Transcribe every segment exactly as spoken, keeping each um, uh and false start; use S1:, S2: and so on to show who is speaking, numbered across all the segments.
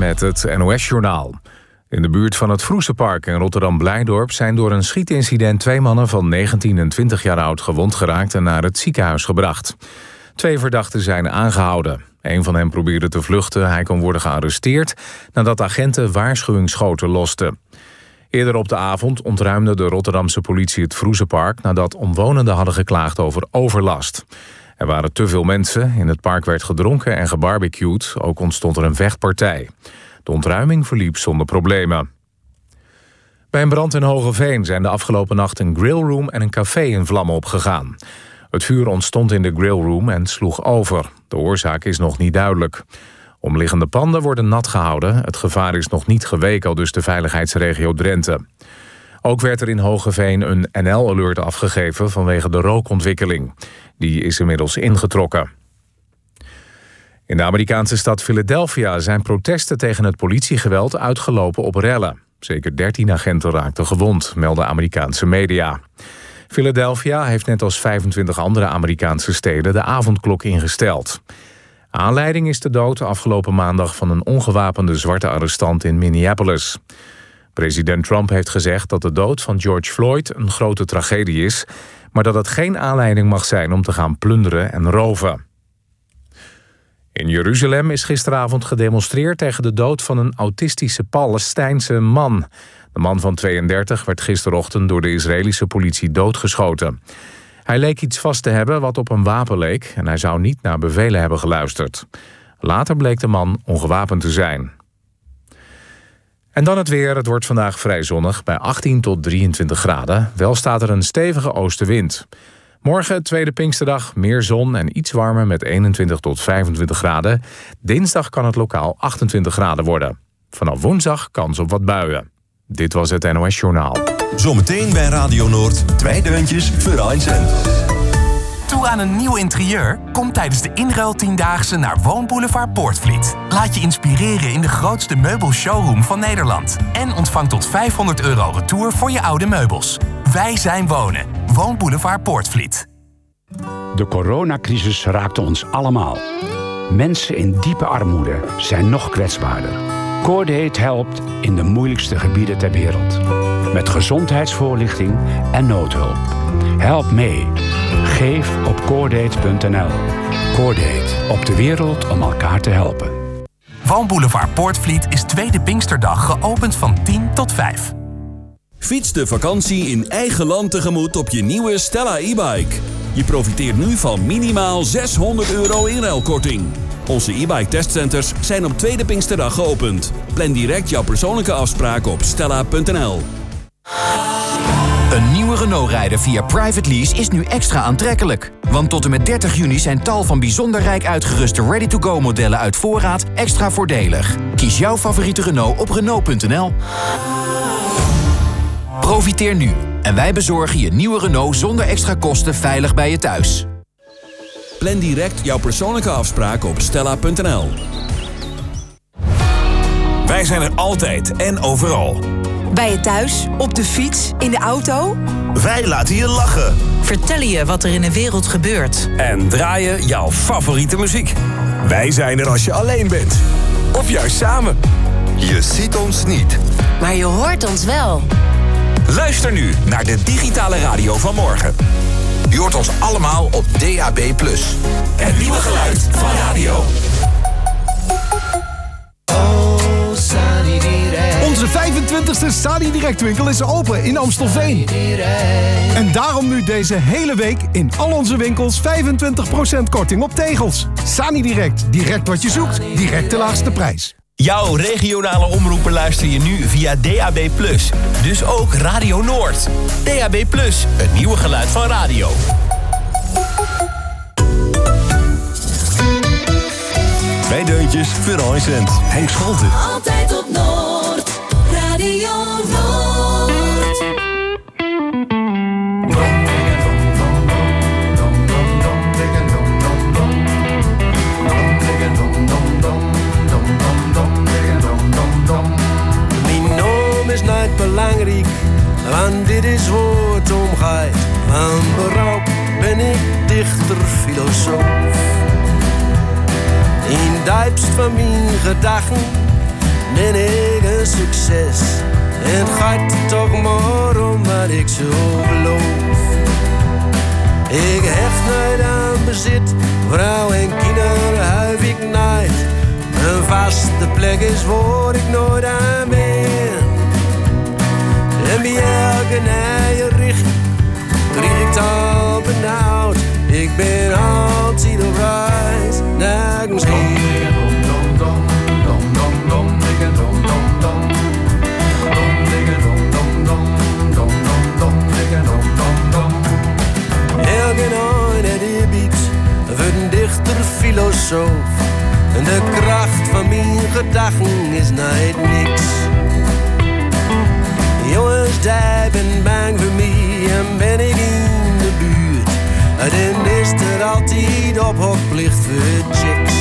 S1: met het N O S-journaal. In de buurt van het Vroesenpark in Rotterdam-Blijdorp zijn door een schietincident twee mannen van negentien en twintig jaar oud gewond geraakt en naar het ziekenhuis gebracht. Twee verdachten zijn aangehouden. Een van hen probeerde te vluchten. Hij kon worden gearresteerd nadat agenten waarschuwingsschoten losten. Eerder op de avond ontruimde de Rotterdamse politie het Vroesenpark nadat omwonenden hadden geklaagd over overlast. Er waren te veel mensen, in het park werd gedronken en gebarbecued, ook ontstond er een vechtpartij. De ontruiming verliep zonder problemen. Bij een brand in Hoogeveen zijn de afgelopen nacht een grillroom en een café in vlammen opgegaan. Het vuur ontstond in de grillroom en sloeg over. De oorzaak is nog niet duidelijk. Omliggende panden worden nat gehouden. Het gevaar is nog niet geweken, aldus de veiligheidsregio Drenthe. Ook werd er in Hoogeveen een N L-alert afgegeven vanwege de rookontwikkeling. Die is inmiddels ingetrokken. In de Amerikaanse stad Philadelphia zijn protesten tegen het politiegeweld uitgelopen op rellen. Zeker dertien agenten raakten gewond, melden Amerikaanse media. Philadelphia heeft net als vijfentwintig andere Amerikaanse steden de avondklok ingesteld. Aanleiding is de dood afgelopen maandag van een ongewapende zwarte arrestant in Minneapolis. President Trump heeft gezegd dat de dood van George Floyd een grote tragedie is, maar dat het geen aanleiding mag zijn om te gaan plunderen en roven. In Jeruzalem is gisteravond gedemonstreerd tegen de dood van een autistische Palestijnse man. De man van tweeëndertig werd gisterochtend door de Israëlische politie doodgeschoten. Hij leek iets vast te hebben wat op een wapen leek en hij zou niet naar bevelen hebben geluisterd. Later bleek de man ongewapend te zijn. En dan het weer. Het wordt vandaag vrij zonnig bij achttien tot drieëntwintig graden. Wel staat er een stevige oostenwind. Morgen, tweede Pinksterdag, meer zon en iets warmer met eenentwintig tot vijfentwintig graden. Dinsdag kan het lokaal achtentwintig graden worden. Vanaf woensdag kans op wat buien. Dit was het N O S-journaal.
S2: Zometeen bij Radio Noord, twee deuntjes voor een cent.
S3: Toe aan een nieuw interieur? Kom tijdens de inruiltiendaagse naar Woonboulevard Poortvliet. Laat je inspireren in de grootste meubelshowroom van Nederland. En ontvang tot vijfhonderd euro retour voor je oude meubels. Wij zijn Wonen. Woonboulevard Poortvliet.
S4: De coronacrisis raakte ons allemaal. Mensen in diepe armoede zijn nog kwetsbaarder. Cordate helpt in de moeilijkste gebieden ter wereld. Met gezondheidsvoorlichting en noodhulp. Help mee. Geef op cordate punt n l. Cordate, op de wereld om elkaar te helpen.
S3: Woonboulevard Poortvliet is tweede Pinksterdag geopend van tien tot vijf.
S5: Fiets de vakantie in eigen land tegemoet op je nieuwe Stella e-bike. Je profiteert nu van minimaal zeshonderd euro inruilkorting. Onze e-bike testcenters zijn op tweede Pinksterdag geopend. Plan direct jouw persoonlijke afspraak op stella punt n l.
S6: Een nieuwe Renault-rijder via Private Lease is nu extra aantrekkelijk. Want tot en met dertig juni zijn tal van bijzonder rijk uitgeruste ready-to-go modellen uit voorraad extra voordelig. Kies jouw favoriete Renault op Renault punt n l. Profiteer nu en wij bezorgen je nieuwe Renault zonder extra kosten veilig bij je thuis.
S5: Plan direct jouw persoonlijke afspraak op stella punt n l.
S7: Wij zijn er altijd en overal.
S8: Bij je thuis, op de fiets, in de auto.
S7: Wij laten je lachen.
S8: Vertellen je wat er in de wereld gebeurt.
S7: En draaien jouw favoriete muziek. Wij zijn er als je alleen bent. Of juist samen.
S2: Je ziet ons niet.
S8: Maar je hoort ons wel.
S7: Luister nu naar de digitale radio van morgen.
S9: Je hoort ons allemaal op D A B plus.
S7: Het nieuwe geluid van radio.
S10: Onze vijfentwintigste Sani Direct winkel is open in Amstelveen. En daarom nu deze hele week in al onze winkels vijfentwintig procent korting op tegels. Sani Direct, direct wat je zoekt, direct de laagste prijs.
S11: Jouw regionale omroepen luister je nu via D A B plus. Dus ook Radio Noord. D A B plus, het nieuwe geluid van radio.
S2: Twee deuntjes voor een cent. Henk Scholten.
S12: Altijd op Noord. Radio Noord.
S13: Mijn naam is niet belangrijk, want dit is waar het om gaat. Aan berouw ben ik dichter filosoof. In diepst van mijn gedachten ben ik een succes. En het gaat toch maar om wat ik zo beloof. Ik hecht nooit aan bezit, vrouw en kinderen huif ik nooit. Een vaste plek is waar ik nooit aan ben. En bij elke nieuwe richting kreeg ik het al benauwd. Ik ben altijd op reis, nergens heen. Elke nooit het gebied voor een dichter filosoof. En de kracht van mijn gedachten is nooit niks. Jongens, die ben bang voor mij en ben ik in de buurt. Dan is er altijd ophokplicht voor chicks.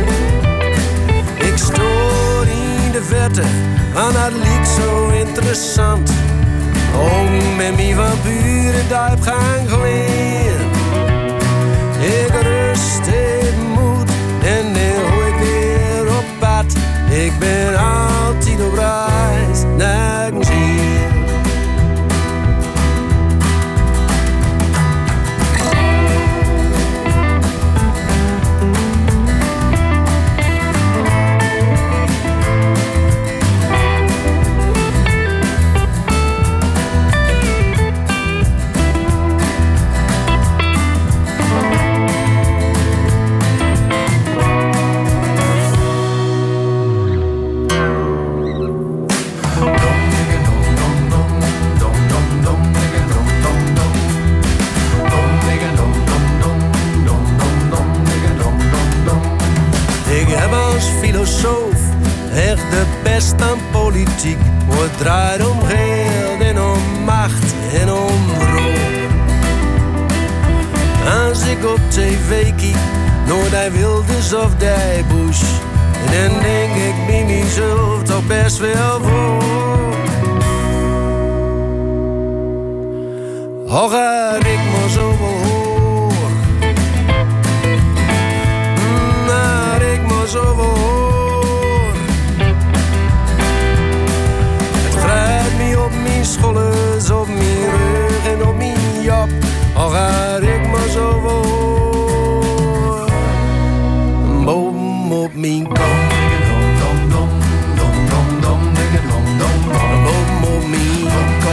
S13: Ik stoor in de verte, want dat liep zo interessant. Ook met mijn vampieren duip gaan geleerd. Ik rust in moed en dan hoor ik weer op pad. Ik ben altijd op reis, nergens hier. Filosoof, echt de best aan politiek. Het draait om geld en om macht en om roem. Als ik op tv kijk, naar die Wilders of die Bush, en dan denk ik bij mezelf toch best wel voor. Hoger ik maar zo wel hoor, maar ik maar zo wel hoor. Op mijn schollens, op mijn rug en op mijn jap. Al ga ik maar zo voor. Een boom op mijn kop. Een boom op mijn kop.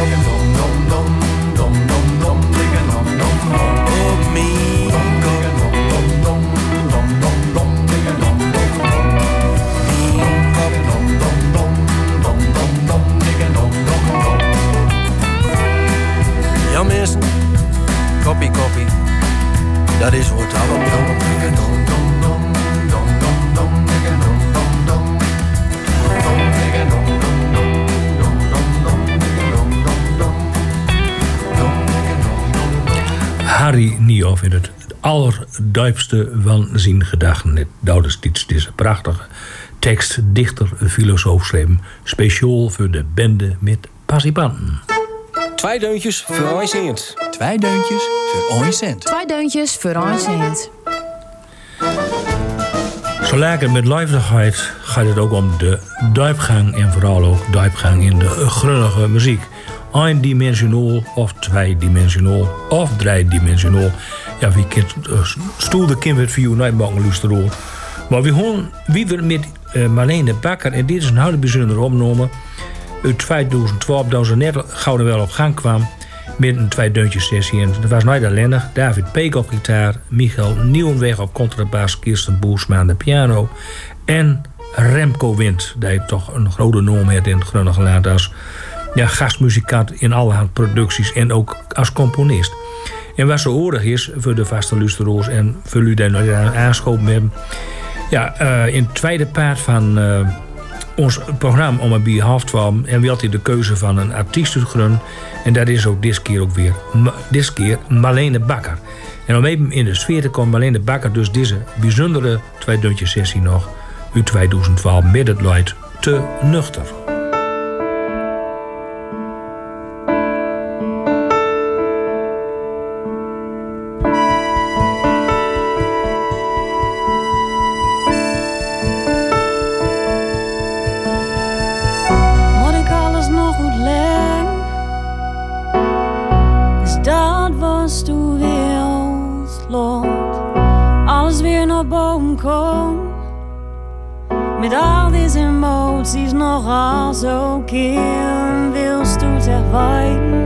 S13: Op mijn ja mensen, koppie koppie, dat is hoe het allemaal.
S14: Harry Niehoff in het allerduipste van zijn gedachten. Het Douders iets, deze prachtige tekst, dichter, filosoof schreven, speciaal voor de bende met Passipanten.
S15: Twee deuntjes voor een cent.
S6: Twee deuntjes voor een cent.
S16: Twee deuntjes voor een cent.
S14: Zo lekker met levendigheid gaat het ook om de diepgang en vooral ook diepgang in de grunnige muziek. Eendimensionaal of tweedimensionaal of driedimensionaal. Ja, wie kent stoel de kind voor jou niet bang luisteren. Maar we gaan weer met uh, Marlene Bakker en dit is een hele bijzondere opname. Uit tweeduizend twaalf, dat ze net gauw er wel op gang kwam met een tweedeuntjes sessie. En dat was niet alleen David Peek op gitaar, Michael Nieuwenweg op contrabas, Kirsten Boersma aan de piano en Remco Wind, die toch een grote naam heeft in het Grunnige Land als ja, gastmuzikant in allerhande producties en ook als componist. En wat zo oordig is voor de vaste luisteraars en voor jullie die nog aanschoven hebben. Ja, uh, in het tweede paard van uh, ons programma om een bij half twaalf en we hadden de keuze van een artiest uit Grun. En dat is ook dit keer ook weer. Dit keer Marlene Bakker. En om even in de sfeer te komen, Marlene Bakker dus deze bijzondere tweedeuntjes sessie nog uit tweeduizend twaalf met het luid Te Nuchter.
S17: kom. Met al deze emoties nogal zo keer wilst u zich wijden.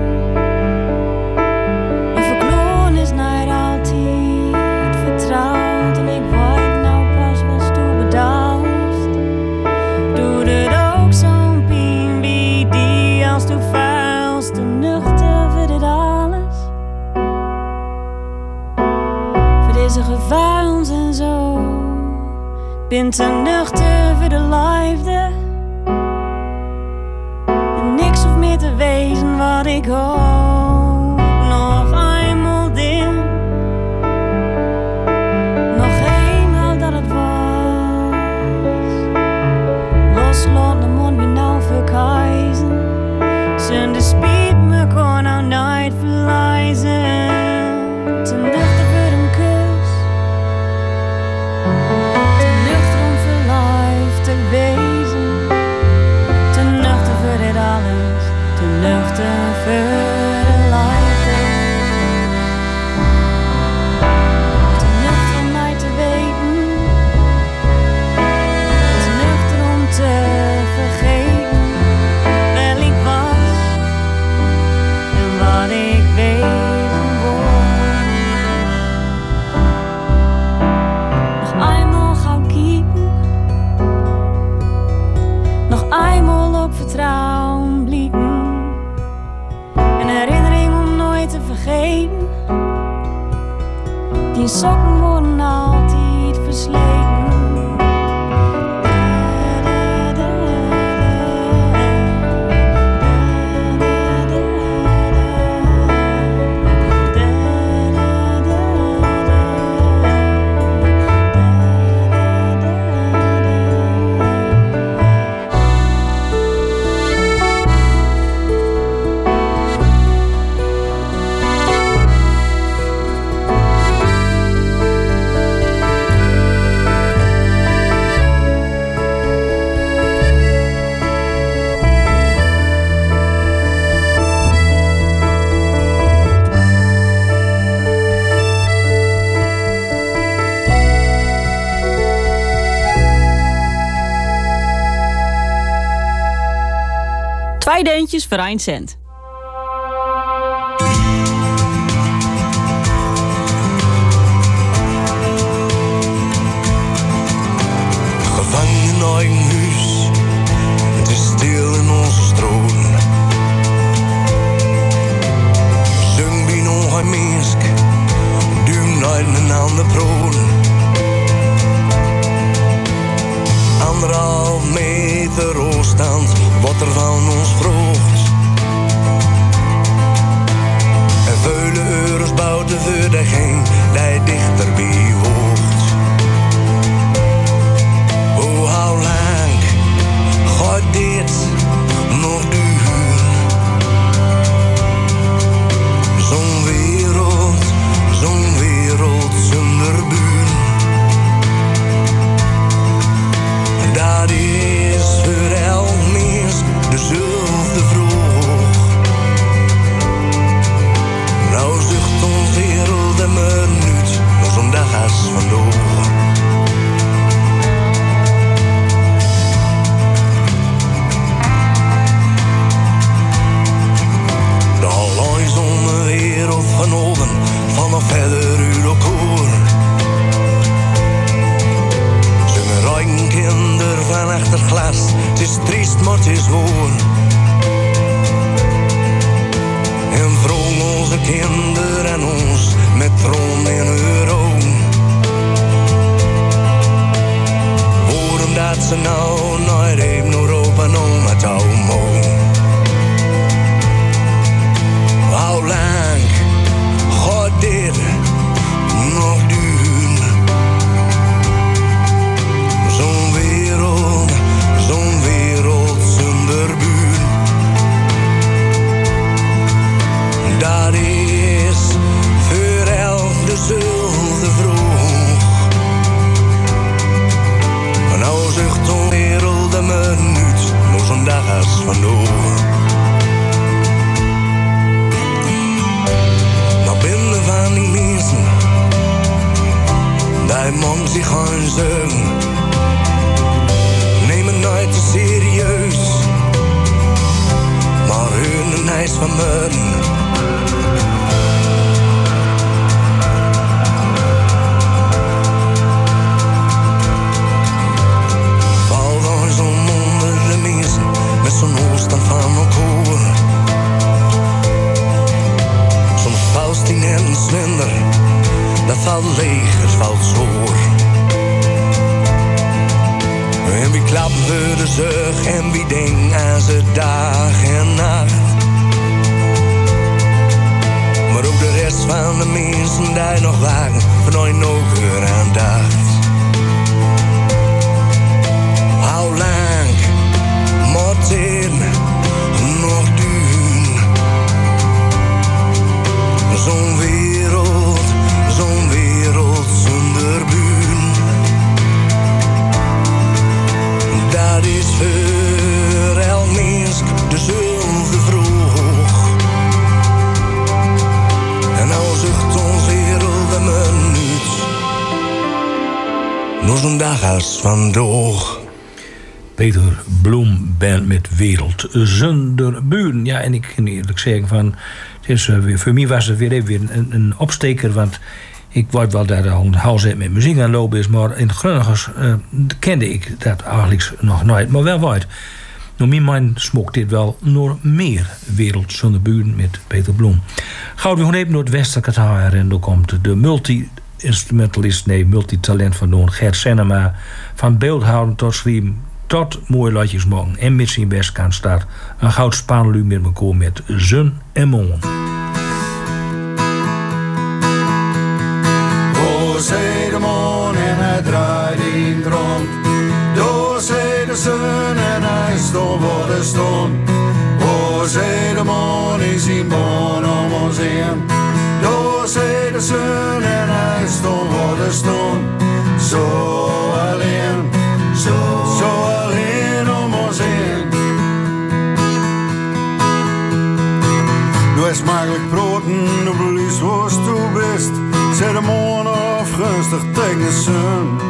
S17: En verkloon is niet altijd vertrouwd. En ik weet nou pas wat u bedacht. Doe het ook zo'n pijn wie die als u vuilst. Te nuchter voor dit alles. Voor deze gevaarens en zo. Ben te nuchter voor de liefde. En niks hoeft meer te wezen wat ik hoop. Nog eenmaal dim. Nog eenmaal dat het was. Loslaat de mond wie nou verkiezen. Zonder spiet me kon nou nooit verliezen. Te nuchter voor een kus. Te wezen, te nuchter voor dit alles, te nuchter voor de liefde. Te nuchter om mij te weten, te nuchter om te vergeten wel ik was en wat ik wezen word. Nog eenmaal gauw kiepen. Nog eenmaal op vertrouwen blikken. Een herinnering om nooit te vergeten. Die sokken worden altijd versleten.
S18: Twee deuntjes voor één cent.
S13: Gevangen in eigen huis, het is stil in onze stroom. Zung wie nog een mensk, duim uit een ander brood. Anderhalf meter afstand, wat er van ons vroegt. En vele euro's buiten voor degene die dichter bij hoort. Oh, hoe lang gaat dit nog duren? Zo'n wereld, zo'n wereld zonder buren. Dat is voor elk mens dezelfde vroeg. Nou zucht ons wereld een minuut, nog zo'n dag als vandaag. De alleenzonde wereld van oben, vanaf verder uit elkaar. Een kinder van achter glas, het is triest, maar het is waar. En vroeg onze kinderen en ons met troon in hun ogen. Waarom dat ze nou nooit even nog open om het houden mogen. Hoe lang gaat dit nog duren? Zo'n wereld, zo'n wereld zonder buren. Dat is voor elk dezelfde vroeg. Nou zucht zo'n wereld een minuut, nog zo'n dag als vandaag. Nou binnen van die mensen, die man zich gaan ze
S19: valt leeg, het valt zoor. En wie klappen voor de zucht en wie denkt aan ze dag en nacht. Maar ook de rest van de mensen die nog wagen, van nooit nog weer aan dacht. Hoe lang moet dit nog duren? Zo'n wereld, zo'n wereld zonder buren. Dat is voor elk mens dezelfde vroeg. En al zucht ons wereld een minuut, nog zo'n dag als vandaag.
S14: Peter Bloem band met Wereld zonder buren. Ja, en ik kan eerlijk zeggen van, het is, uh, voor mij was het weer even een, een opsteker, want ik word wel daar al een half met muziek aan lopen is, maar in Grunnigers uh, kende ik dat eigenlijk nog nooit, maar wel wat. Nou, mijn mind smokt dit wel nog meer Wereld zonder buren met Peter Bloem. Gauw we gewoon even naar het Westerkataar en dan komt de multi-instrumentalist, nee, multitalent van Noon, Gert Senema, van beeldhouden tot schrijven, tot mooie latjes morgen. En met zijn Westkant staat een goud spaanlu met elkaar met zon en maan.
S20: O, zei de maan en hij draait in het rond. Door zei de zon en hij stond voor de stond. O, zei de maan is in maan om ons heen. Door zei de zon en hij stond voor de stond. Zo alleen, zo, zo alleen om ons heen. Du is makkelijk broden, du beliefst was du bist. Zet de maan afgunstig tegen de zon.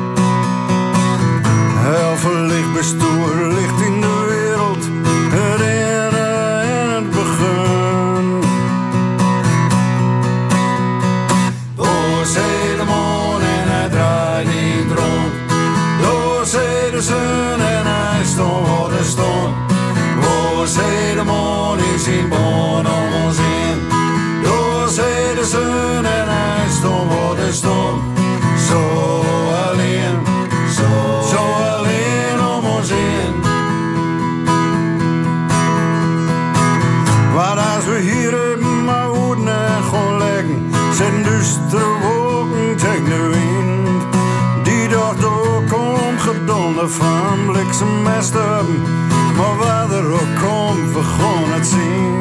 S20: Heel veel licht bestuur, licht in de wereld. Het einde en het begin. Door zee de maan en hij draait niet rond. Door zee de zon en hij stond voor de stond. Door zee de maan is in maan om ons heen. Door zee de zon en hij stond voor de stond. Zo alleen, zo, zo alleen om ons heen. Wat als we hier even maar hoeden en gewoon leggen. Zijn duistere wolken tegen de wind. Die dag door komt gedonder van bliksemmesten. Maar wat er ook komt, we gaan het zien.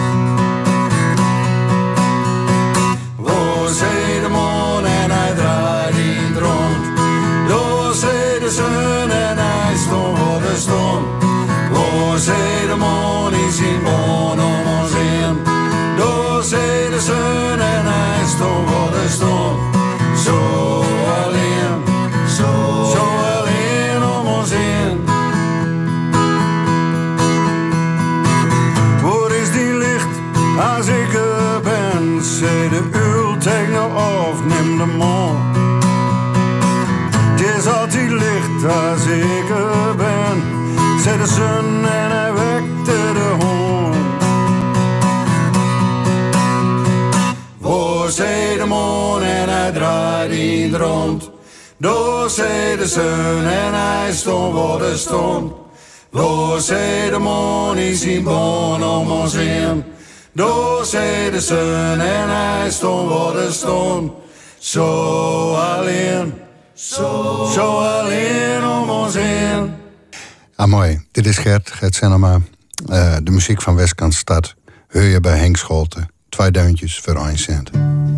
S20: Door zee de maan en hij draait in het rond. Door zee de zon en hij stond voor de stond. Door zee de maan is in maan om ons heen. Door zee de zon en hij stond voor de stond. Zo alleen, zo, zo alleen om ons heen. Waar is die licht als ik er ben? Zee de uil tegen me of neem de maan. Het is altijd licht als ik er ben. Zee de zon en hij wekte de hoorn. Voor zee de maan en hij draait in het rond. Door zee de zon en hij stond voor de stond. Door zee de maan is in maan om ons heen. Door zee de zon en hij stond voor de stond. Zo alleen, zo, zo alleen om ons heen.
S21: Ah, mooi. Dit is Gert, Gert Senema. Uh, de muziek van Westkant Stad. Heur je bij Henk Scholten. Twee deuntjes voor één cent.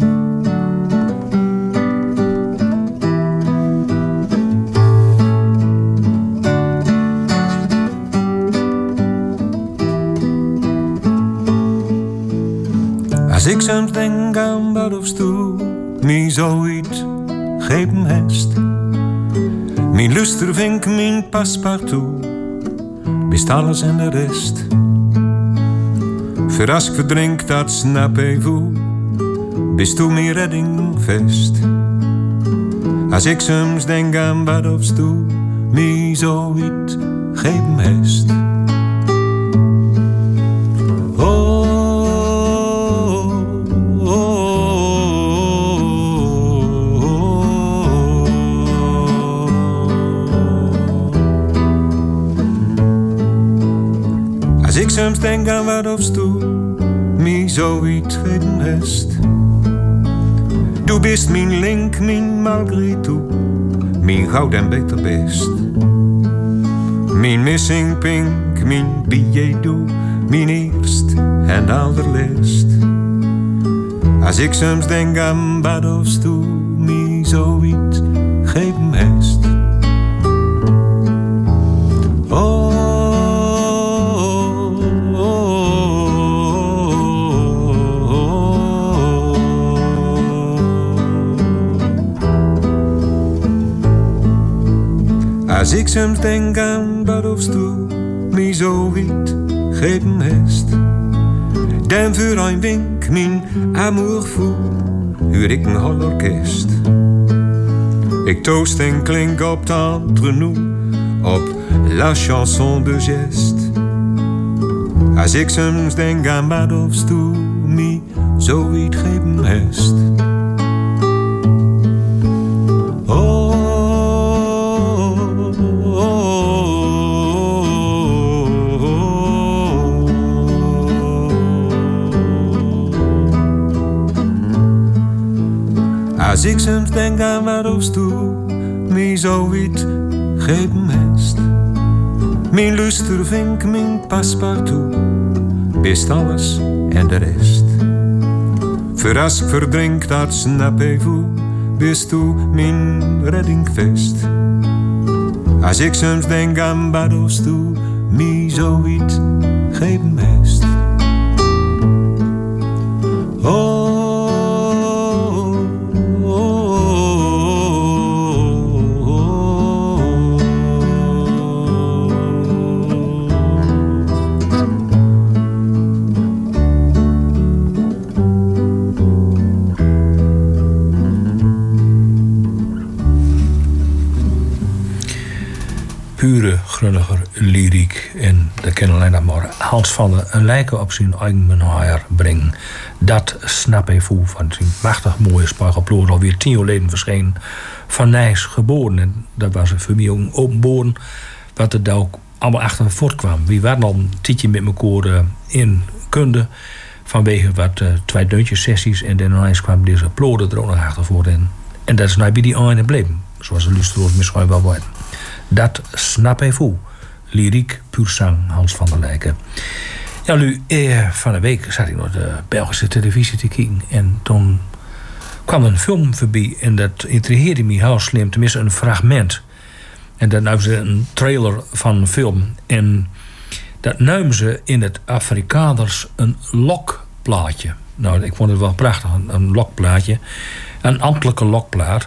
S22: Als ik soms denk aan wat of stoel, mij zoiets geven hest. Mijn lustervink, mijn paspartout, best alles en de rest. Voor als ik verdrink, dat snap ik voel, bist u mijn redding vest. Als ik soms denk aan wat of stoel, mij zoiets geven hest. Oh, oh, oh, ik soms denk aan wat of toe, mij zoiets geven heeft. Du bist mijn link, mijn Margriet, mijn goud en beter best. Mijn missing pink, mijn billet doe, mijn eerst en allerlist. Als ik soms denk aan wat of toe, mij zoiets geven heeft. Oh. Als ik soms denk aan wat of toe, mij zoiets geven heeft. Dan voor een wink, mijn amour fou, huur ik een hol orkest. Ik toast en klink op d'entre nous, op la chanson de geste. Als ik soms denk aan wat of toe, mij zoiets geven heeft. Als ik soms denk aan wat of toe, mij zoiets geven heeft. Mijn luistervink, mijn paspartout, best alles en de rest. Voor als ik verdrink, dat snappez-vous, bist u mijn reddingvest. Als ik soms denk aan wat of toe, mij zoiets geven heeft. Oh.
S14: Pure, grunniger lyriek. En daar kan alleen nog maar Hans van der Lijken op zijn eigen manier brengen. Dat snap ik voor van zijn machtig mooie spiegelploeg. Alweer tien jaar geleden verscheen van Nijs geboren. En dat was een familie openboren. Wat er daar ook allemaal achter voortkwam. Wie waren al een tijdje met elkaar in kunde. Vanwege wat uh, twee deuntjes sessies. En dan ineens kwam deze ploden er ook nog achter voor. En, en dat is nou bij die einde bleven. Zoals de luisteraars misschien wel weten. Dat snap ik voor. Lyriek, puur zang, Hans van der Lijken. Ja, nu, eh, van de week zat ik naar de Belgische televisie te kijken. En toen kwam een film voorbij. En dat intrigeerde me heel slim. Tenminste, een fragment. En dat namen ze een trailer van een film. En dat namen ze in het Afrikaners een lokplaatje. Nou, ik vond het wel prachtig, een, een lokplaatje. Een ambtelijke lokplaat.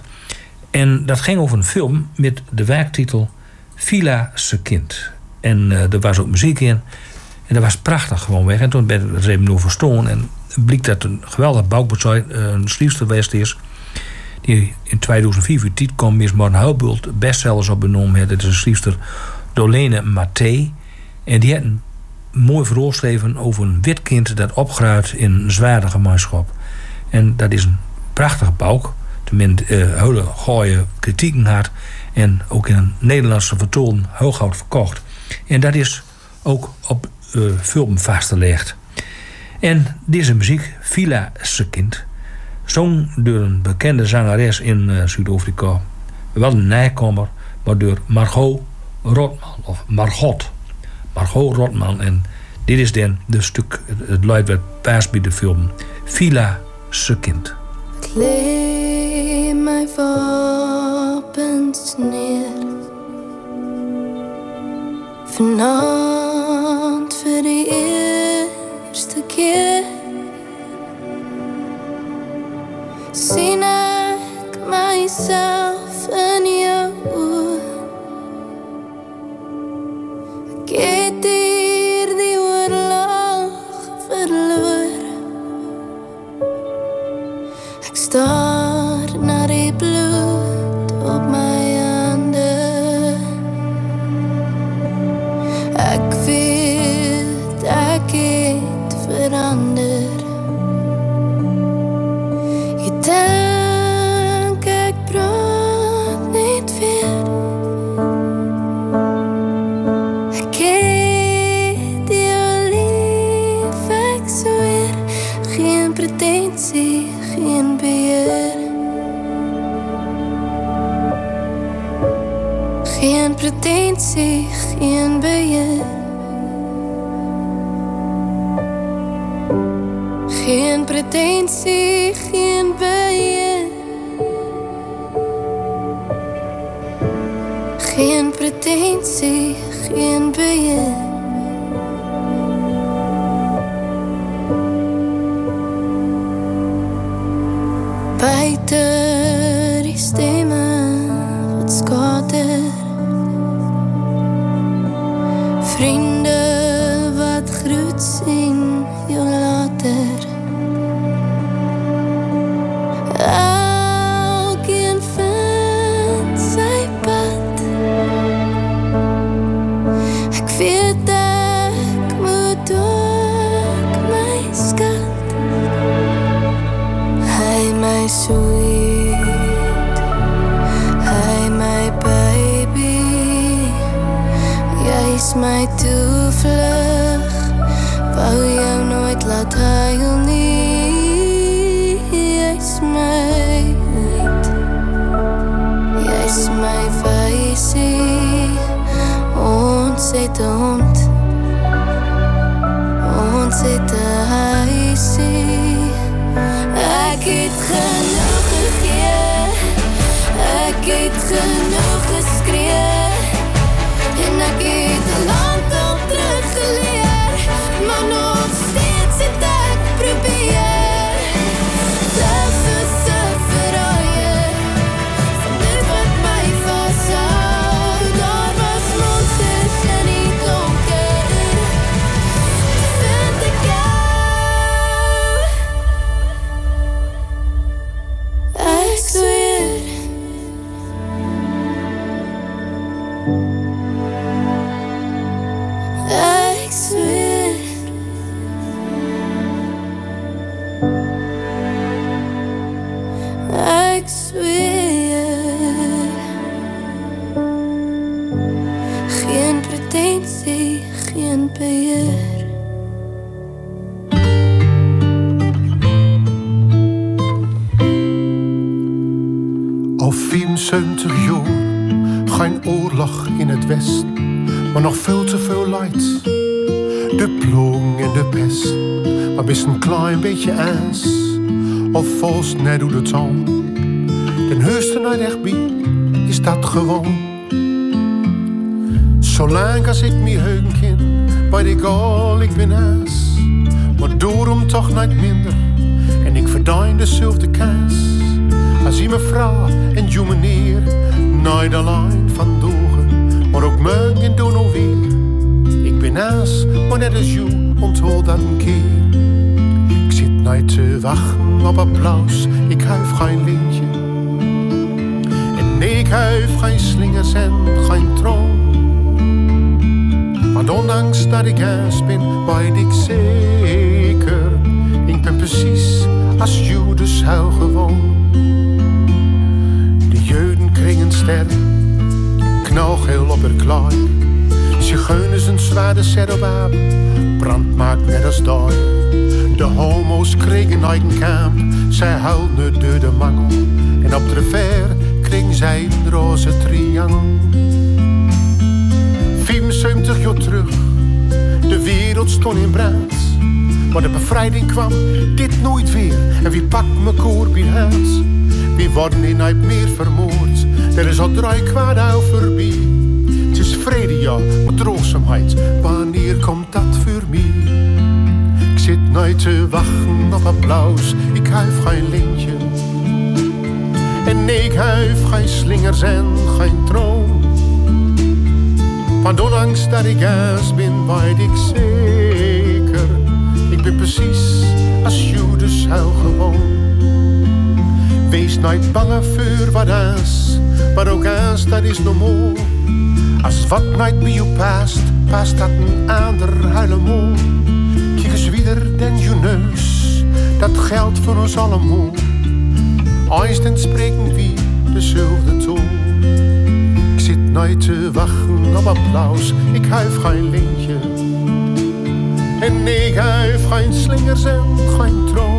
S14: En dat ging over een film met de werktitel Villa se kind. En uh, er was ook muziek in. En dat was prachtig gewoon weg. En toen ben ik er even over verstaan. En bleek dat een geweldig bouwbedrijf, uh, een schrijfster geweest is. Die in tweeduizend vier voor tijd kwam met Martin Huibult bestsellers op benoemd. Dat is een schrijfster Dolene Mathé. En die had een mooi verhaal geschreven over een wit kind dat opgroeit in een zware gemeenschap. En dat is een prachtige bouw. Tenminste, uh, hele gooie kritieken had. En ook in een Nederlandse vertoon hoogoud verkocht. En dat is ook op uh, film vastgelegd. En deze muziek, Villa se kind, zong door een bekende zangeres in uh, Zuid-Afrika. Wel een nijkomer, maar door Margot Rotman. Of Margot. Margot Rotman. En dit is dan de stuk, het luidt wat past bij de film. Villa se kind.
S17: Kleed mij wapens neer. Vanavond voor de eerste keer zie ik mijzelf in je oor. Ik heb hier die oorlog verloren. Ik staar naar die bloed op mijn handen. Ik weet, ik heb veranderd. Je denkt, ik praat niet veel. Ik heb die
S1: pretentie, geen beheer. Geen pretentie, geen beheer. Geen pretentie, geen beheer. Buiten die stemmen, wat skaat er? Vrienden wat groet sien jou later. Elkeen vind sy pad. Ek weet ek moet ook my skat. Hy my sweet, hy my baby. Jy's my toevlug, wou jou nooit laat huil nie. Jy's my lied, jy's my wysie. Ons het 'n hond, ons het 'n huisie. Ek het genoeg gegee, ek het genoeg geskree. En ek het al lang al teruggeleer, maar nog steeds het ek probeer. Suffer, suffer, raaie, van dit wat my vashou. Daar was monsters in die donker, vind ek jou. Ek zweer. Ek zweer. Ek zweer. Geen pretentie, geen beheer.
S4: Al vierenzestig jaar, geen oorlog in het west, maar nog veel te veel light. De ploeg en de pest, maar best een klein beetje ijs. Of volgens net hoe het zal. Den heurste naar echt bij, is dat gewoon. Zolang als ik me heugen kan, weet ik al, ik ben ijs. Maar daarom toch niet minder, en ik verdien dezelfde kaas. Als je me vraagt en je meneer, niet alleen van dogen, maar ook morgen en doen alweer. Ik ben ijs, maar net als jou, onthoud dat een keer. Ik zit niet te wachten op applaus, ik huif geen lintje. En ik huif geen slingers en geen troon. Maar ondanks dat ik ijs ben, weet ik zeker. Ik ben precies als jou, dus hou gewoon. De jeuden kringen sterren, knalgeel op haar klaar. Zigeuners een zware set op aan, brand maakt net als daar. De homo's kregen eigen kamp, zij huilden door de mangel. En op de ver kregen zij een roze triangel. vierenzestig jaar terug, de wereld stond in brand. Maar de bevrijding kwam, dit nooit weer. En wie pakt me koor bij huis? Wie worden in nooit meer vermoord? Er is al drie kwaad al voorbij. Het is vrede, ja, maar droogzaamheid. Wanneer komt dat voor mij? Ik zit nooit te wachten op applaus. Ik huif geen lintje. En ik huif geen slingers en geen troon. Want ondanks dat ik ijs ben, weet ik zeker. Ik ben precies als jou, dus hou gewoon. Wees nooit bang voor wat is, maar ook ijs, dat is normaal. Als wat nooit bij jou past, past dat een ander helemaal. Kijk eens wieder dan je neus, dat geldt voor ons allemaal. Eens dan spreken wie dezelfde toon. Ik zit nooit te wachten op applaus, ik huif geen lintje. En ik huif geen slingers en geen troon.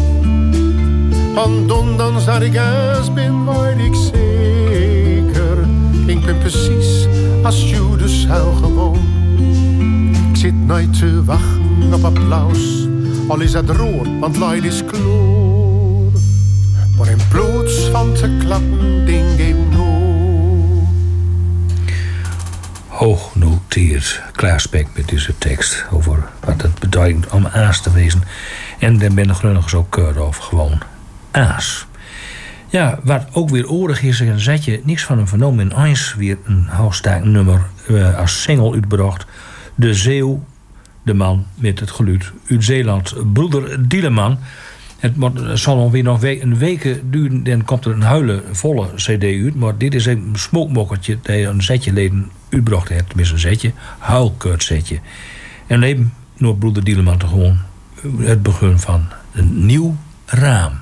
S4: Want ondanks dat ik ijs ben, weet ik zeker. Ik ben precies als Judas heel gewoon. Ik zit nooit te wachten op applaus, al is het rood, want leid is kloor. Maar in plaats van te klappen, ding ik no.
S14: Hoog noteerd Klaarspek met deze tekst over wat het betekent om aas te wezen. En dan ben de Grunnigers ook keurig over gewoon aas. Ja, wat ook weer oordig is, dan zet je niks van een vernomen in eens weer een hoogstaak nummer uh, als single uitgebracht. De Zeeuw, de man met het geluid uit Zeeland, broeder Dieleman. Het zal ongeveer nog een week duren, dan komt er een huile volle cd uit. Maar dit is een smokmokkertje dat je een zetje leden uitgebracht heeft. Tenminste een zetje, huilkeurt zetje. En leven door broeder Dieleman te gewoon het begin van een nieuw raam.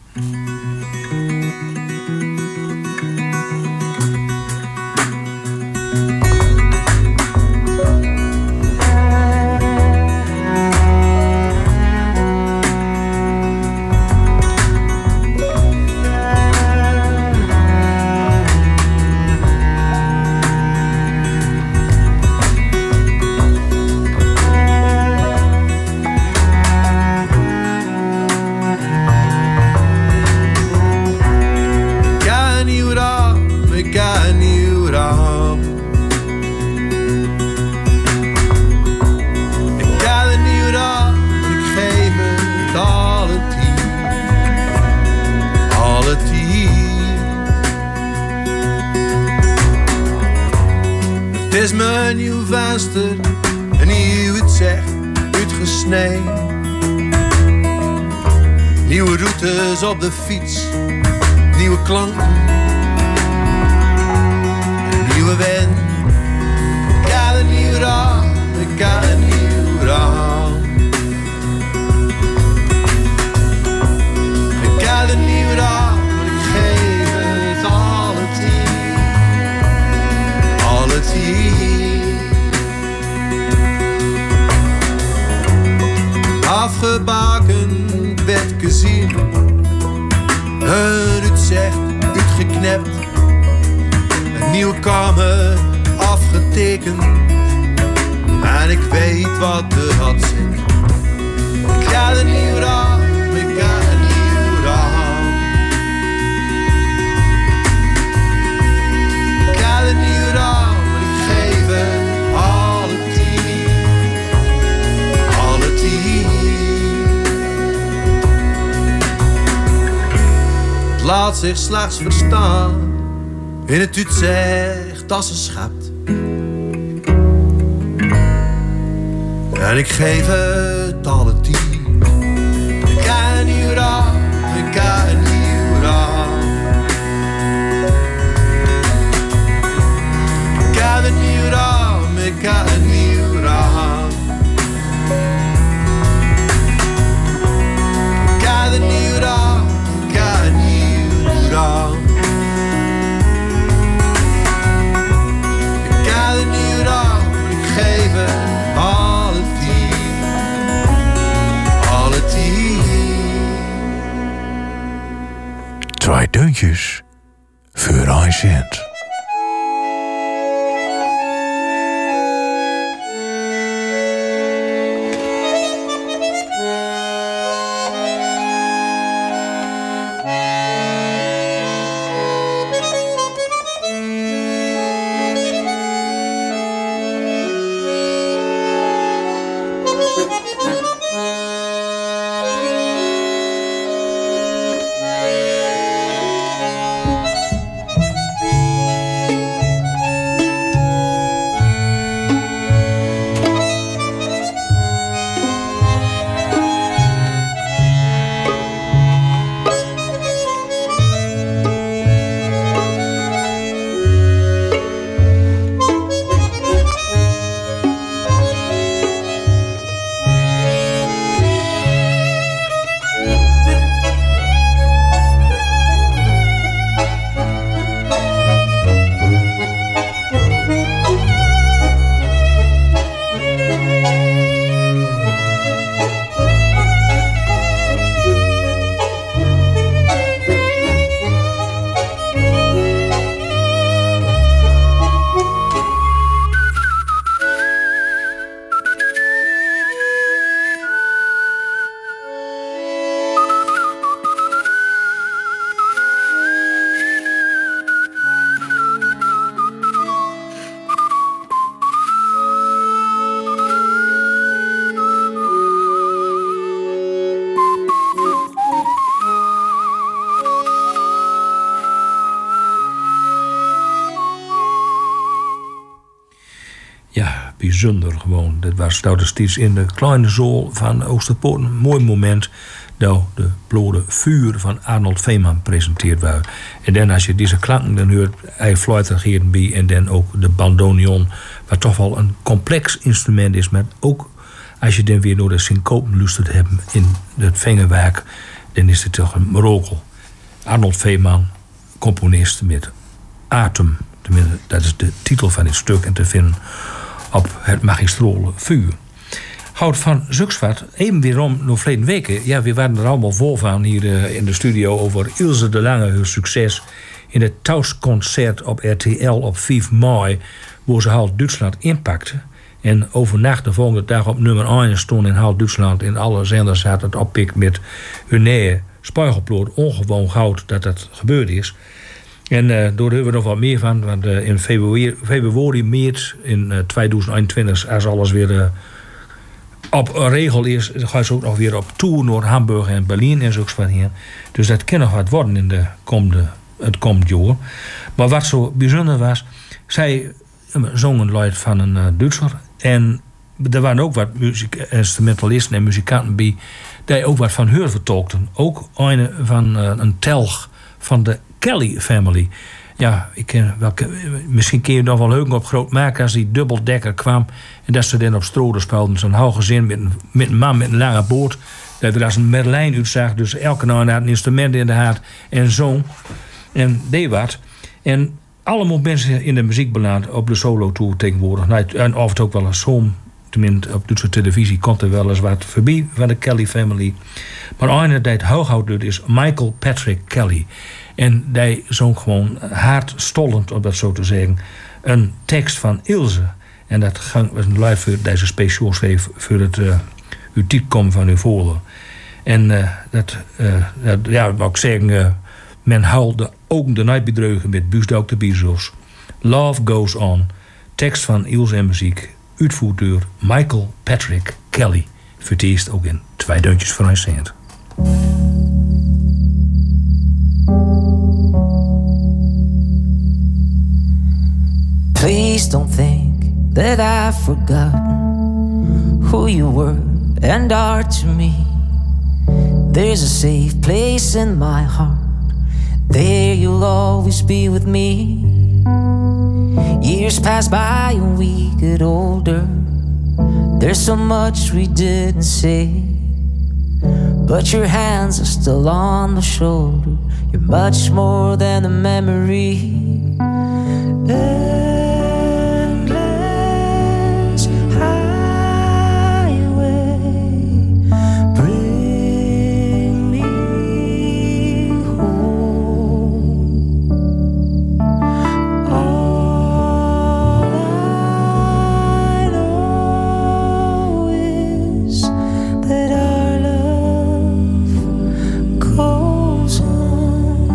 S13: Het is mijn nieuw venster, een nieuw het zegt, uitgesneden. Nieuwe routes op de fiets, nieuwe klanken, een nieuwe wind. Ik ga een nieuw raam, ik ga een nieuw raam. Ik ga een nieuw raam, ik geef het alle tien, alle tien. Afgebaken werd gezien, een uitzicht uitgeknept, een nieuwe kamer afgetekend, en ik weet wat er had zit. Ik ga een nieuw raam, ik ga een nieuw raam. Ik ga een nieuw raam, ik geef het alle tien, alle tien. Laat zich slechts verstaan in het uitzicht dat ze schept. En ik geef het alle tien. Ik ga een nieuw raam, ik ga een nieuw raam. Ik ga een nieuw raam, ik ga een nieuw raam. Ik ga een nieuw raam, ik ga een nieuw raam. Ik ga een nieuw raam, ik geef het alle tien, alle tien.
S3: Twee deuntjes voor een cent.
S14: bijzonder gewoon. Dat was dat steeds in de kleine zool van Oosterpoort. Een mooi moment dat de blode vuur van Arnold Veeman presenteerd werd. En dan als je deze klanken dan hoort, hij fluit er bij en dan ook de bandoneon, wat toch wel een complex instrument is, maar ook als je dan weer door de syncopen luistert hebben in het vingerwerk, dan is het toch een mirakel. Arnold Veeman, componist met Atem. Tenminste, dat is de titel van dit stuk en te vinden op het magistrale vuur. Houd van Zuxvat, even weerom nog verleden weken. Ja, we waren er allemaal vol van hier uh, in de studio over Ilse de Lange, hun succes in het thuisconcert op R T L op vijf mei, waar ze half Duitsland inpakte. En overnacht de volgende dag op nummer één stond in half Duitsland. In alle zenders had het oppikt met hun nieuwe spuigelploot. Ongewoon goud dat dat gebeurd is. En uh, daar hebben we nog wat meer van. Want uh, in februari, februari maart in uh, tweeduizend eenentwintig, als alles weer uh, op een regel is, dan gaan ze ook nog weer op tour naar Hamburg en Berlijn en zo van hier. Dus dat kan nog wat worden in de komende, het komende jaar. Maar wat zo bijzonder was, zij zongen luid van een uh, Duitser. En er waren ook wat muziek, instrumentalisten en muzikanten bij die ook wat van haar vertolkten. Ook een van uh, een telg van de Kelly Family. Ja, ik ken welke, misschien kun je nog wel heugen op Groot Maken als die dubbeldekker kwam en dat ze dan op Stroder speelden. Zo'n hoge gezin met een, met een man met een lange boord. Dat er als een Merlijn uitzag. Dus elke nou had een instrument in de haat en zong. En deed wat. En allemaal mensen in de muziek beland op de solo-tour tegenwoordig. Nou, en of het ook wel eens home, tenminste op Duitse televisie, komt er wel eens wat voorbij van de Kelly Family. Maar een die het hooghoud doet is Michael Patrick Kelly. En die zong gewoon haardstollend, om dat zo te zeggen, een tekst van Ilse. En dat ging, was een live voor deze speciaal schreef voor het uh, uw titel van uw voren. En uh, dat, uh, dat, ja, wou ik zeggen, uh, men huilde ook de nacht bedreugen met Buusdok de Bizos. Love Goes On, tekst van Ilse en muziek, uitvoerd door Michael Patrick Kelly. Voor het eerst ook in twee deuntjes van haar cent.
S5: Please don't think that I've forgotten who you were and are to me. There's a safe place in my heart. There you'll always be with me. Years pass by and we get older. There's so much we didn't say, but your hands are still on my shoulder. You're much more than a memory. Endless highway, bring me home. All I know is that our love goes on.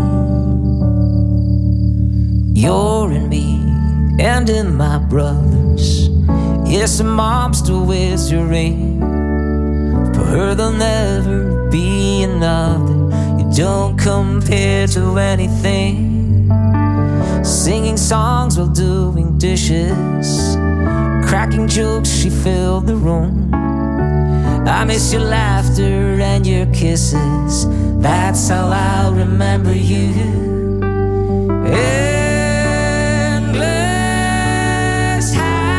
S5: You're in me and in my brothers. Yes, and mom still wears your ring. For her there'll never be another. You don't compare to anything. Singing songs while doing dishes, cracking jokes, she filled the room. I miss your laughter and your kisses. That's how I'll remember you. Endless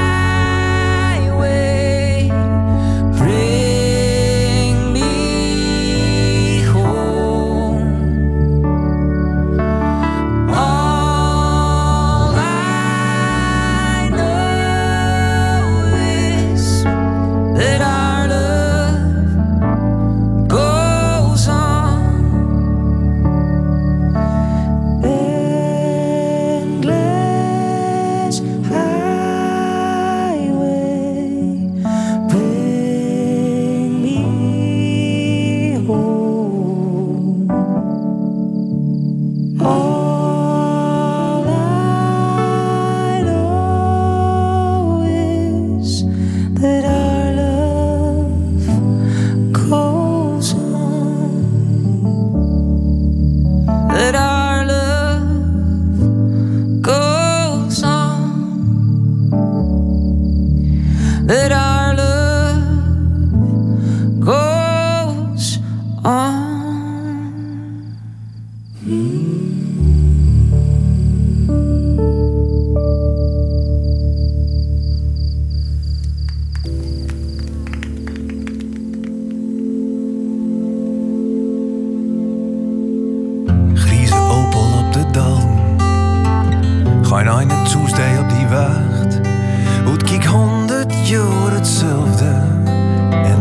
S5: highway, bring me home. All I know is that our love goes on.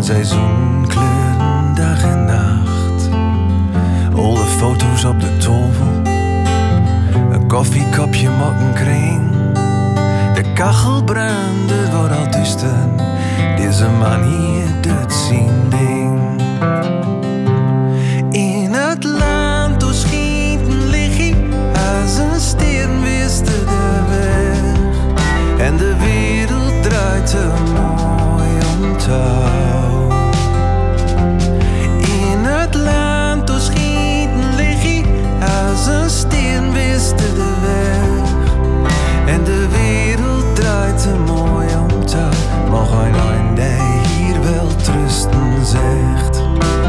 S22: Seizoenkleuren dag en nacht. Oude foto's op de tafel. Een koffiekopje mokkenkring. De kachel brandde, het wordt al duister. Deze man hier doet zijn ding. In het land doorschijnt licht als een ster wist de weg. En de wereld draait te mooi om touw. In het land doorschijnt licht als een ster wist de weg. En de wereld draait te mooi om touw. Mag een een dag hier wel trusten zegt.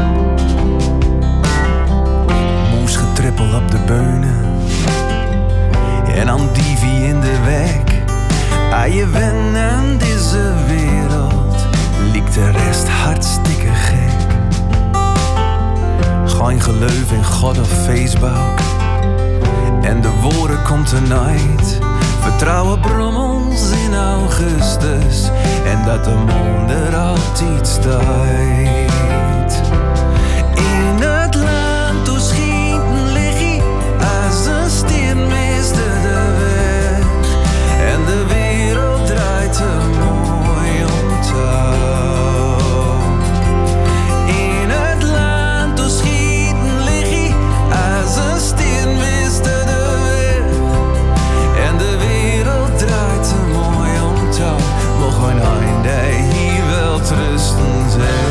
S22: Moes getrippel op de beunen. En aan dievie in de weg. Als je wen aan deze wereld, liekt de rest hartstikke gek. Geen geloof in God of Facebook. En de woorden komt tonight. Vertrouwen brommels in augustus. En dat de maan er altijd staat. In het land doorschijnt een lichtje als een ster miste de weg. En de wereld draait te mooi om touw. In het land doorschijnt een lichtje als een ster miste de weg. En de wereld draait te mooi om touw. Mocht een einde hier wel trusten zegt.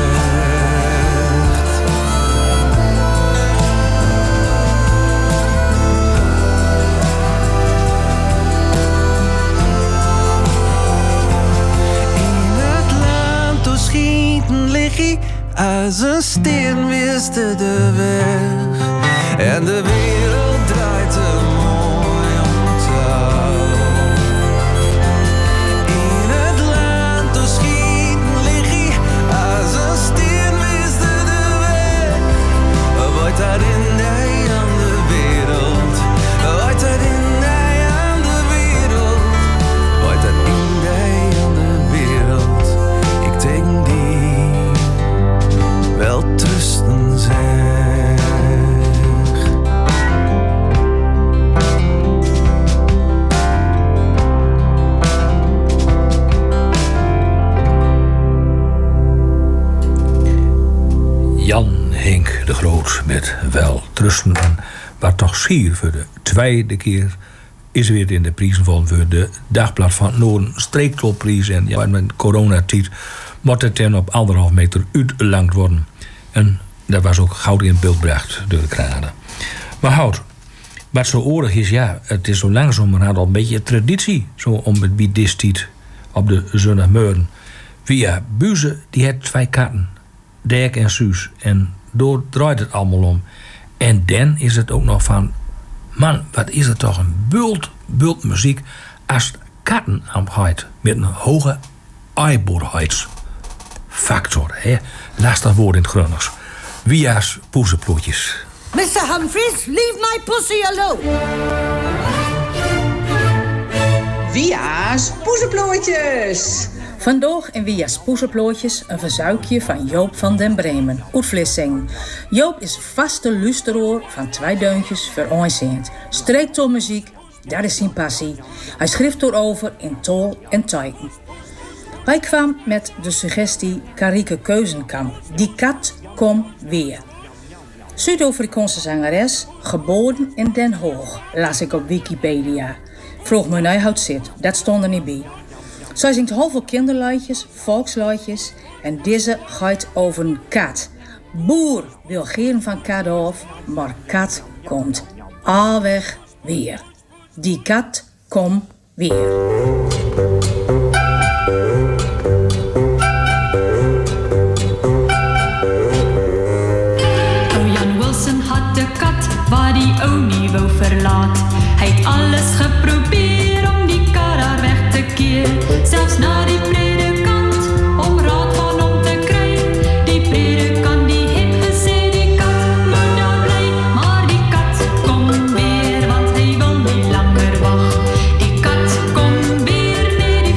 S22: Als een steen wist de weg. En de wereld draait te mooi om touw. In het land doorschijnt een lichtje. Als een steen wist de weg. Wat daar in de aan de wereld. Wat daar in de aan de wereld. Wat daar in de aan de wereld. Ik denk die wel trusten zeg.
S14: Jan Henk de Groot met wel trusten. En wat toch schier voor de tweede keer is weer in de prijzen van voor de Dagblad van Noorden streektolprijs. En ja, met coronatijd moet het dan op anderhalf meter uitlangd worden. En dat was ook goud in beeld gebracht door de kranen. Maar houd, wat zo oorlog is, ja, het is zo langzamerhand al een beetje traditie. Zo om het bij dit tijd op de zondagmorgen. Via Buze, die heeft twee katten. Dirk en Suus. En door draait het allemaal om. En dan is het ook nog van... Man, wat is er toch een bult, bult muziek... als katten aangaat met een hoge eiboorheidsfactor. Hè? Lastig woord in het Gronings. Wia's poezenploetjes.
S8: mister Humphries, leave my pussy alone.
S9: Wia's poezenplootjes.
S8: Vandaag in Wia's poezenplootjes een verzuikje van Joop van den Bremen, uit Vlissingen. Joop is vaste luisteraar van twee deuntjes voor onzend. Streektolmuziek, dat is zijn passie. Hij schrijft erover in tol en tijden. Hij kwam met de suggestie Karike Keuzenkamp. Die kat kom weer. Zuid-Afrikaanse zangeres, geboren in Den Haag, las ik op Wikipedia. Vroeg me naar hoe zit, dat stond er niet bij. Zij zingt heel veel kinderluidjes, volksluidjes en deze gaat over een kat. Boer wil geen van kat af, maar kat komt alweg weer. Die kat komt weer.
S23: Waar die ou nie wou verlaat. Hy het alles geprobeer om die kar daar weg te keer. Selfs na die predikant om raad van hom te kry. Die predikant die het gesê die kat moet daar bly. Maar die kat kom weer want hy wil nie langer wag. Die kat kom weer, nee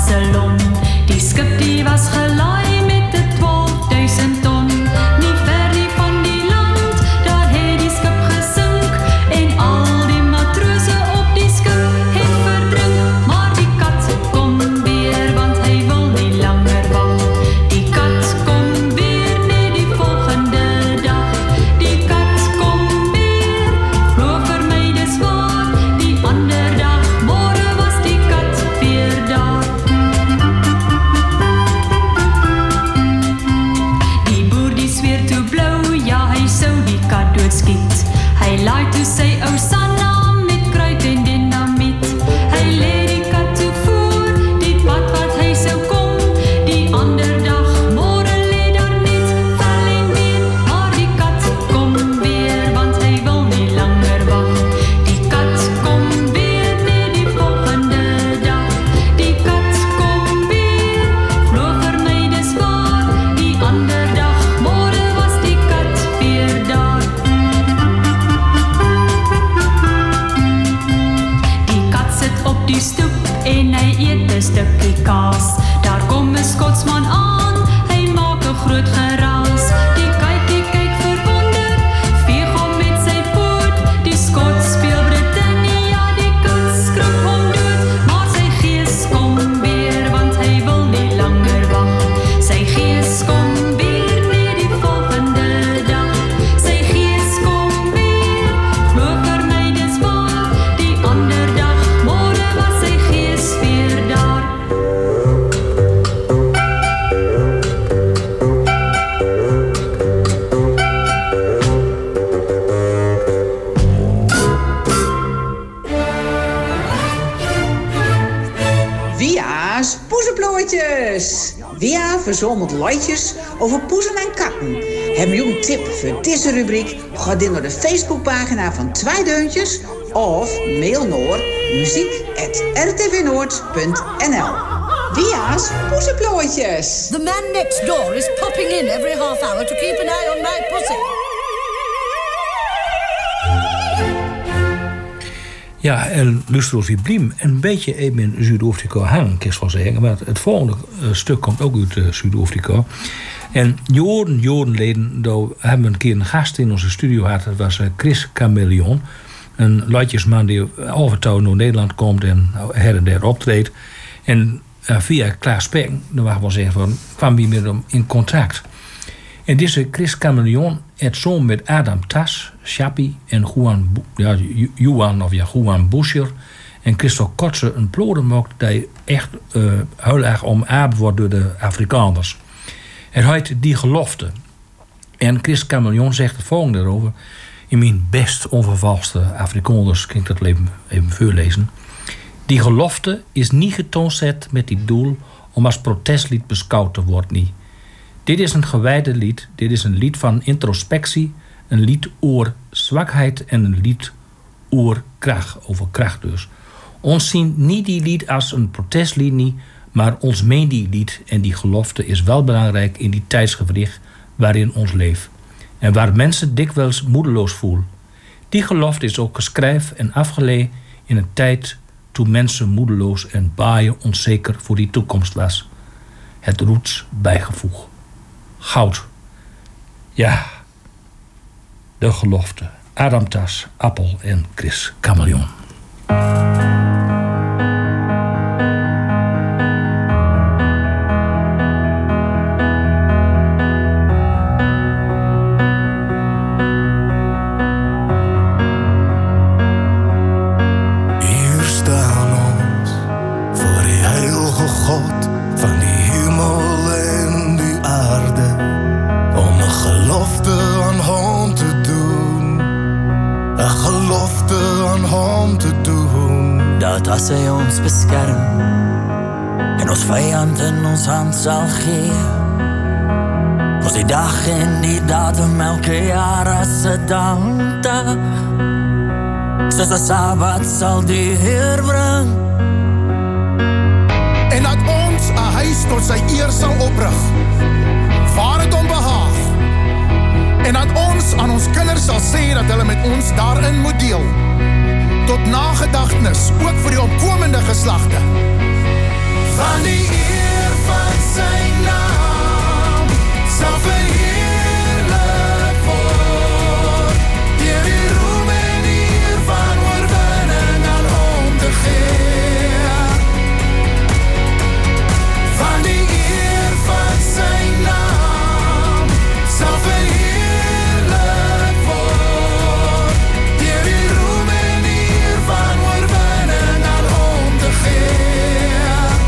S23: Barcelona. Die skip die was gelaai met de twaalfduisend ton. Nie ver nie van die land, daar het die skip gesink. En al die matrose op die skip het verdrink. Maar die kat kom weer, want hy wil nie langer wag. Die kat kom weer, nee die volgende dag. Die kat kom weer, glo vir my dis waar. Die ander dag, môre was die kat weer daar. Die boer die sweer toe blou, ja hy sou die kat doodskiet. Hy laai toe sy ou Sanna met kruit en dynamiet. Hy lê die kat toe voor, die pad wat hy sou kom. Die ander dag, môre lê daar net vel en been. Maar die kat kom weer, want hy wil nie langer wag. Die kat kom weer, nee die volgende dag. Die kat kom weer, glo vir my dis waar. Die ander dag, môre was die kat weer daar. Die kat sit op die stoep en hy eet 'n stukkie kaas. Daar kom 'n Skotsman aan, hy maak 'n groot geraas. Die kykie kyk verwonder, veeg hom met sy poot. Die Skot speel Britannia, die kat skrik hom dood. Maar sy gees kom weer, want hy wil nie langer wag. Sy gees kom weer, nee die volgende dag. Sy gees kom weer, glo vir my dis waar. Die ander dag, môre was sy gees weer daar.
S9: Via's Poezenplootjes. Via verzamelt liedjes over poezen en katten. Heb je een tip voor deze rubriek? Ga dan naar de Facebookpagina van Twee Deuntjes of mail naar muziek at r t v noord punt n l. Via's Poezenplootjes.
S7: The man next door is popping in every half hour to keep an eye on my pussy.
S14: Ja, en luister wie Bliem een beetje even in Zuid-Afrika hangen, kan ik wel zeggen. Maar het volgende uh, stuk komt ook uit uh, Zuid-Afrika. En jaren, jaren geleden hebben we een keer een gast in onze studio gehad. Dat was uh, Chris Chameleon. Een liedjesman die af en toe naar Nederland komt en her en der optreedt. En uh, via Klaas Spekken, dan mag ik wel zeggen, van, kwam hij met hem in contact. En deze Chris Chameleon het zoon met Adam Tas, Chappie en Juan, ja, Juan of ja, Juan Buscher en Christophe Kotze een ploden maakt die echt uh, heel erg omarmd wordt door de Afrikaners. Het heet Die Gelofte. En Chris Chameleon zegt het volgende erover. In mijn best onvervalste Afrikaners kan ik dat even, even voorlezen. Die gelofte is niet getoonzet met die doel om als protestlied beschouwd te worden. Nie. Dit is een gewijde lied. Dit is een lied van introspectie. Een lied over zwakheid en een lied over kracht. Over kracht dus. Ons zien niet die lied als een protestlied nie, maar ons meent die lied en die gelofte is wel belangrijk in die tijdsgewricht waarin ons leeft. En waar mensen dikwijls moedeloos voelen. Die gelofte is ook geschreven en afgeleid in een tijd toen mensen moedeloos en baaien onzeker voor die toekomst was. Het roots bijgevoeg. Goud. Ja, de gelofte. Adam Tas, Appel en Chris Chameleon.
S19: Hier staan ons voor die heilige God van die hemel en die aarde, om een gelofte aan hem te doen, een gelofte aan hem te doen,
S5: dat als hij ons beschermt en ons vijand in ons hand zal geven, ons die dag en die datum elke jaar als een dankdag, zoals de Sabbat zal die Heer brengen.
S4: En dat ons een huis tot sy eer sal oprig, waar het om behaag. En dat ons aan ons kinders sal sê dat hulle met ons daarin moet deel. Tot nagedagtenis, ook vir die opkomende geslagte.
S20: van die eer van sy naam sal verheerlik word. Deur die roem en eer van oorwinning aan hom te gee. Van die eer van sy naam sal verheerlik word. Deur die roem en eer van oorwinning aan hom te gee.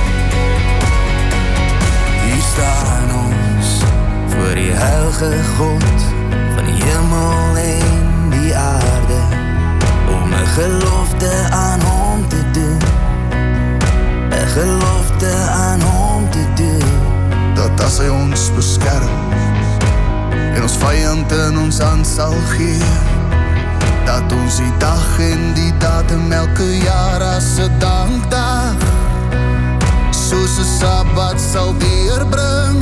S19: Hier staan ons voor die heilige God van die hemel en die aarde, om 'n gelofte aan hom te doen, 'n gelofte aan hom te doen, dat as hy ons beskerm en ons vyand in ons hand sal gee, dat ons die dag en die datum elke jaar as 'n dankdag soos 'n Sabbat sal deurbring,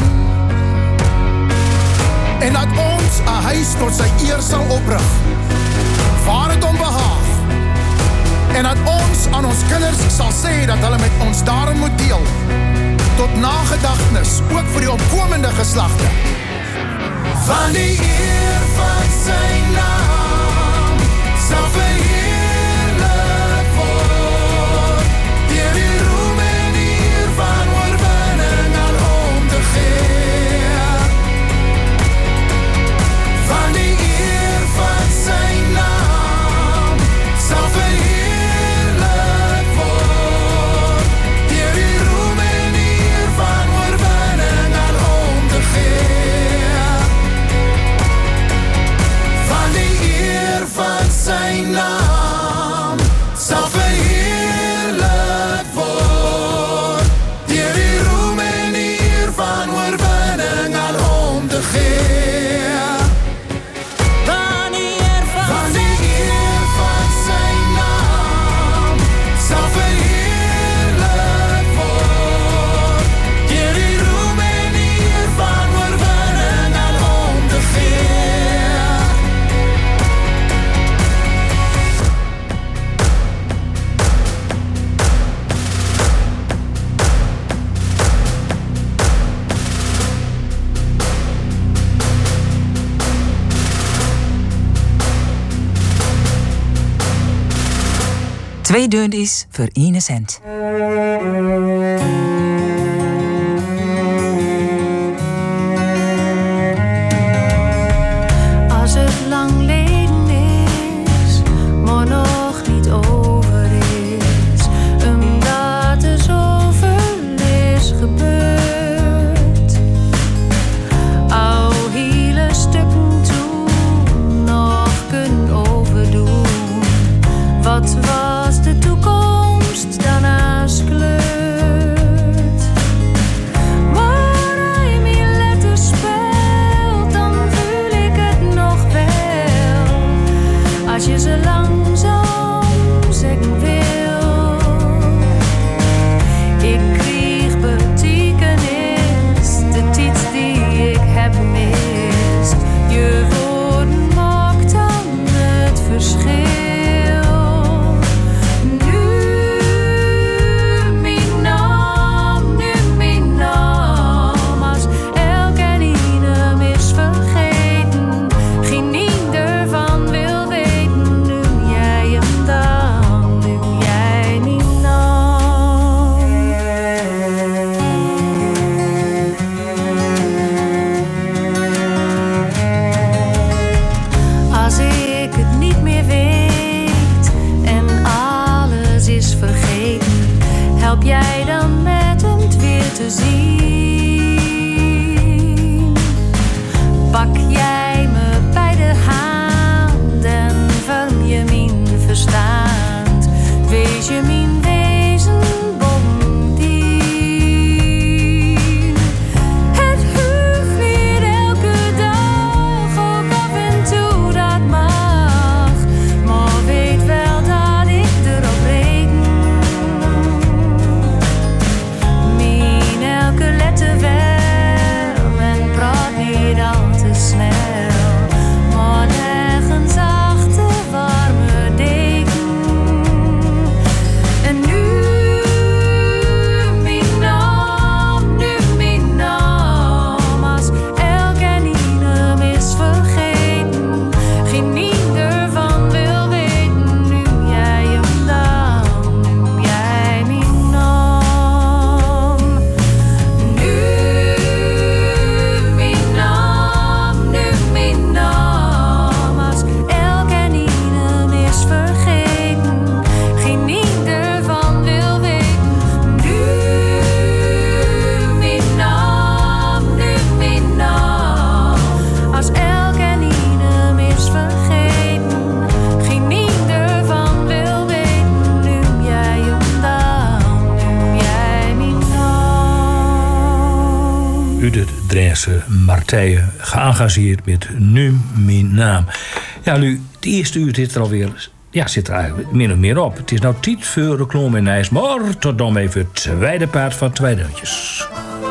S4: En dat ons 'n huis tot sy eer sal oprig, waar het hom behaag. En dat ons aan ons kinders sal sê dat hulle met ons daarin moet deel, tot nagedagtenis, ook vir die opkomende geslagte.
S20: Van die eer van sy naam sal verheerlik word. Deur die roem en eer van oorwinning aan hom te gee. Van die eer van sy naam sal verheerlik word. Deur die roem en eer van oorwinning aan hom te gee. Van die eer van sy naam sal verheerlik word. Deur die roem en eer van oorwinning aan hom te gee. Van die eer van sy naam sal verheerlik word. Deur die roem en eer van oorwinning aan hom te gee.
S2: Twee dundies voor één cent.
S17: Als het lang geleden is, maar nog niet over is, omdat er zoveel is gebeurd. Al hele stukken toen nog kunnen overdoen. Wat was de toekomst dan als kleur?
S14: uit het Drentse Martije, geëngageerd met Nu Mijn Naam. Ja, nu, het eerste uur zit er alweer, ja, zit er eigenlijk min of meer op. Het is nou tijd voor reclame en ijs, maar tot dan even het tweede paard van twee deuntjes.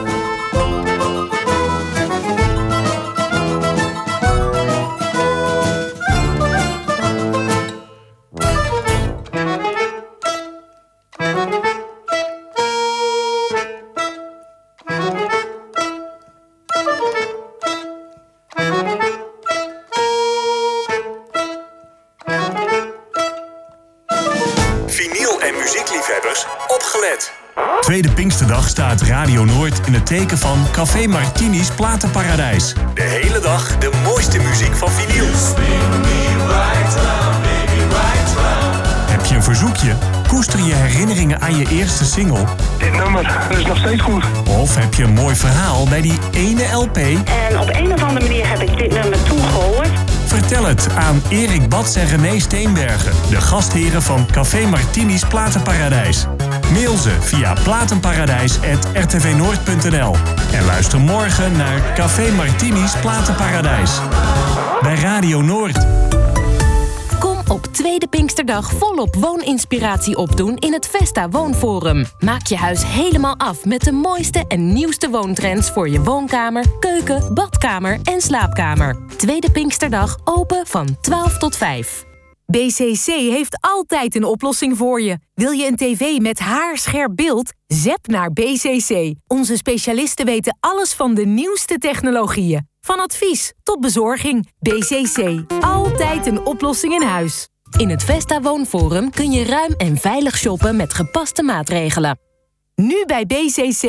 S10: Tweede Pinksterdag staat Radio Noord in het teken van Café Martini's Platenparadijs. De hele dag de mooiste muziek van vinyl. Heb je een verzoekje? Koester je herinneringen aan je eerste single?
S11: Dit nummer, dat is nog steeds goed.
S10: Of heb je een mooi verhaal bij die ene L P?
S11: En op een of andere manier heb ik dit nummer toegehoord.
S10: Vertel het aan Erik Bats en René Steenbergen, de gastheren van Café Martini's Platenparadijs. Mail ze via platenparadijs apenstaartje r t v noord punt n l. En luister morgen naar Café Martini's Platenparadijs. Bij Radio Noord.
S12: Kom op Tweede Pinksterdag volop wooninspiratie opdoen in het Vesta Woonforum. Maak je huis helemaal af met de mooiste en nieuwste woontrends voor je woonkamer, keuken, badkamer en slaapkamer. Tweede Pinksterdag open van twaalf tot vijf.
S24: B C C heeft altijd een oplossing voor je. Wil je een tv met haarscherp beeld? Zap naar B C C. Onze specialisten weten alles van de nieuwste technologieën. Van advies tot bezorging. B C C. Altijd een oplossing in huis.
S12: In het Vesta Woonforum kun je ruim en veilig shoppen met gepaste maatregelen.
S24: Nu bij B C C.